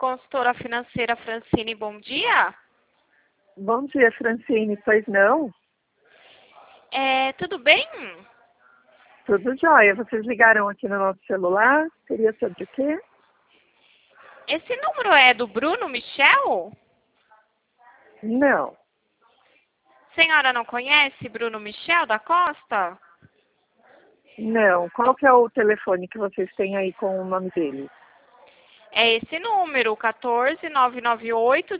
consultora financeira Francine, bom dia. Bom dia, Francine. Pois não? Tudo bem? Tudo jóia. Vocês ligaram aqui no nosso celular? Seria sobre o quê? Esse número é do Bruno Michel? Não. Senhora não conhece Bruno Michel da Costa? Não. Qual que é o telefone que vocês têm aí com o nome dele? É esse número, 14998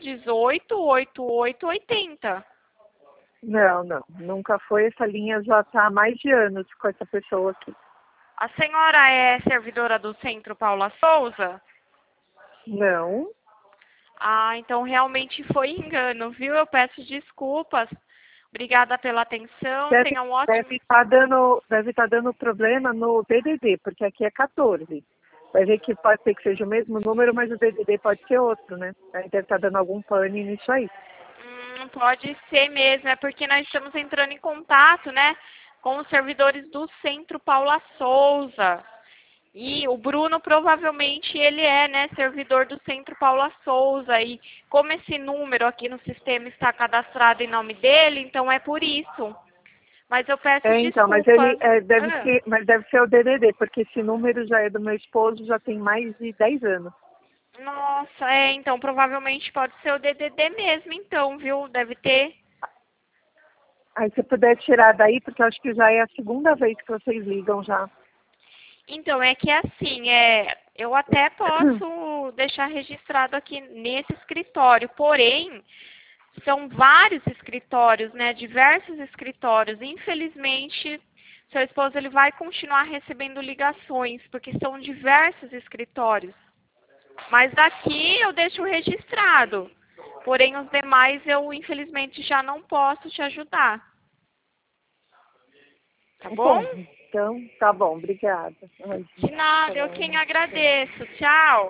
188880. Não, não. Nunca foi. Essa linha já está há mais de anos com essa pessoa aqui. A senhora é servidora do Centro Paula Souza? Não. Ah, então realmente foi engano, viu? Eu peço desculpas. Obrigada pela atenção. Deve Tenha um ótimo... estar dando problema no DDD, porque aqui é 14. Vai ver que pode ser que seja o mesmo número, mas o DDD pode ser outro, né? Aí deve estar dando algum pane nisso aí. Pode ser mesmo, é porque nós estamos entrando em contato, né, com os servidores do Centro Paula Souza. E o Bruno provavelmente ele é, né, servidor do Centro Paula Souza. E como esse número aqui no sistema está cadastrado em nome dele, então é por isso. Mas eu peço Então, mas desculpa. deve ser o DDD, porque esse número já é do meu esposo, já tem mais de 10 anos. Nossa, então provavelmente pode ser o DDD mesmo, então, viu? Deve ter. Aí se puder tirar daí, porque eu acho que já é a segunda vez que vocês ligam já. Então, é que assim, eu até posso deixar registrado aqui nesse escritório, porém, são vários escritórios, né, diversos escritórios. Infelizmente, seu esposo ele vai continuar recebendo ligações, porque são diversos escritórios. Mas daqui eu deixo registrado, porém os demais eu infelizmente já não posso te ajudar. Tá bom? Bom, então, tá bom, obrigada. De nada, eu quem agradeço. Tchau.